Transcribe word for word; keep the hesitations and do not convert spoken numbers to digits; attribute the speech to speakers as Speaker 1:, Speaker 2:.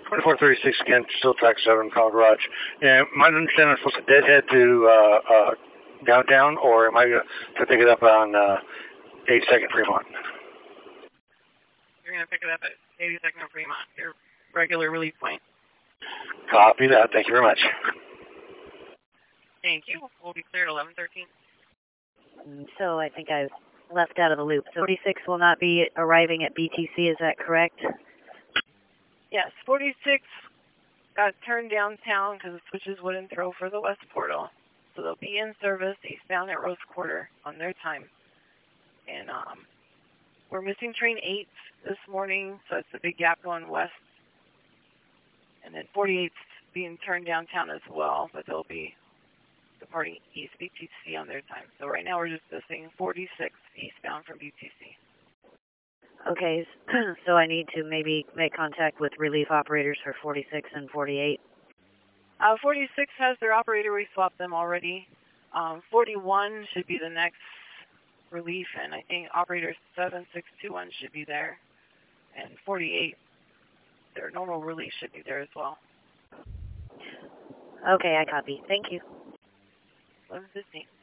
Speaker 1: twenty-four thirty-six again, still track seven, Call Garage. And my understanding I'm supposed to deadhead to uh, uh, downtown, or am I going to pick it up on uh, eighty-second Fremont?
Speaker 2: You're going to pick it up at eighty-second Fremont, your regular relief point.
Speaker 1: Copy that. Thank you very much.
Speaker 2: Thank you. We'll be clear at eleven thirteen.
Speaker 3: So I think I left out of the loop. So forty-six will not be arriving at B T C, is that correct?
Speaker 2: Yes, forty-six got turned downtown because it switches Wood and Throw for the West Portal. So they'll be in service eastbound at Rose Quarter on their time. And um, we're missing train eight this morning, so it's a big gap going west. And then forty-eight's being turned downtown as well, but they'll be departing east B T C on their time. So right now we're just missing forty-six eastbound from B T C.
Speaker 3: Okay, so I need to maybe make contact with relief operators for forty-six and forty-eight.
Speaker 2: Uh, forty-six has their operator. We swapped them already. Um, forty-one should be the next relief, and I think operator seven six two one should be there. And forty-eight, their normal relief should be there as well.
Speaker 3: Okay, I copy. Thank you.
Speaker 2: eleven fifteen.